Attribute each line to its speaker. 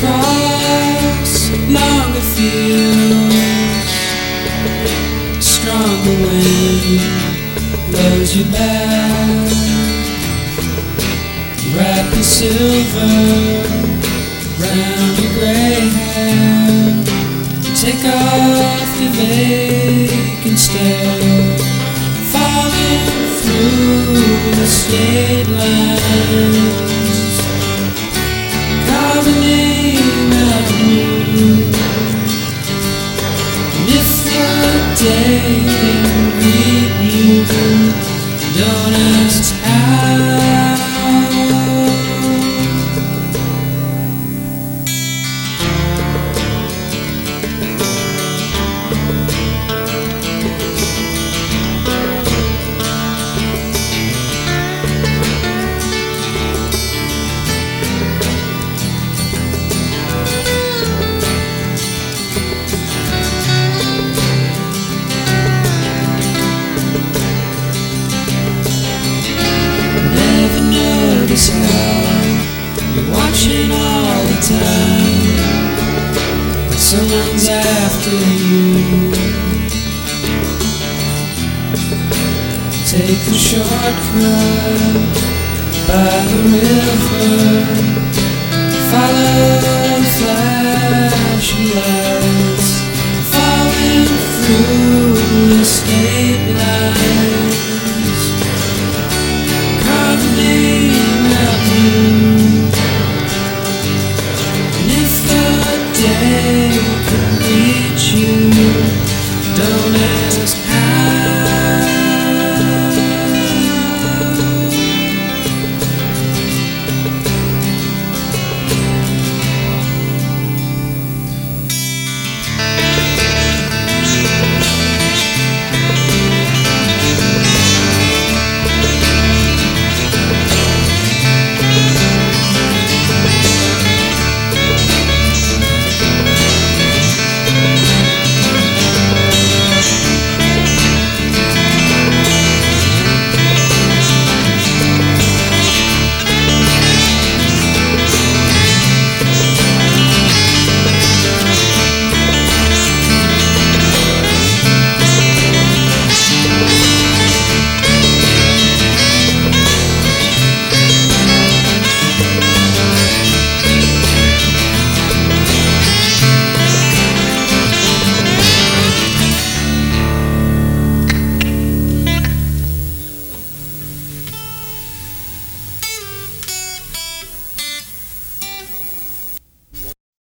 Speaker 1: cross longer feels stronger when blows you back. Wrap your silver round your gray hair. Take off your vacant stare. Falling through the state lines. Carve a name out of you. And if the day didn't greet you, don't ask how. You're watching all the time, but someone's after you. Take the shortcut by the river. Follow the flashing lights.